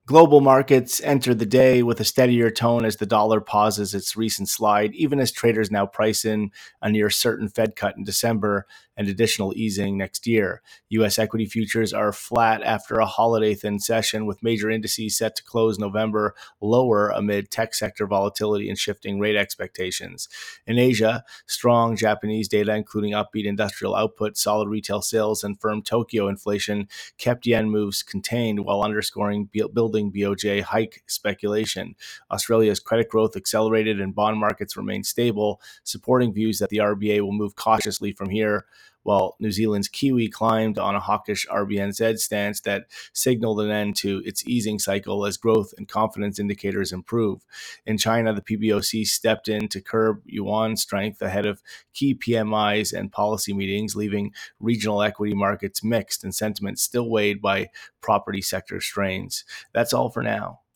Global markets enter the day with a steadier tone as the dollar pauses its recent slide, even as traders now price in a near certain Fed cut in December and additional easing next year. U.S. equity futures are flat after a holiday thin session, with major indices set to close November lower amid tech sector volatility and shifting rate expectations. In Asia, strong Japanese data, including upbeat industrial output, solid retail sales, and firm Tokyo inflation, kept yen moves contained while underscoring building BOJ hike speculation. Australia's credit growth accelerated and bond markets remain stable, supporting views that the RBA will move cautiously from here, while New Zealand's Kiwi climbed on a hawkish RBNZ stance that signaled an end to its easing cycle as growth and confidence indicators improve. In China, the PBOC stepped in to curb yuan strength ahead of key PMIs and policy meetings, leaving regional equity markets mixed and sentiment still weighed by property sector strains. That's all for now.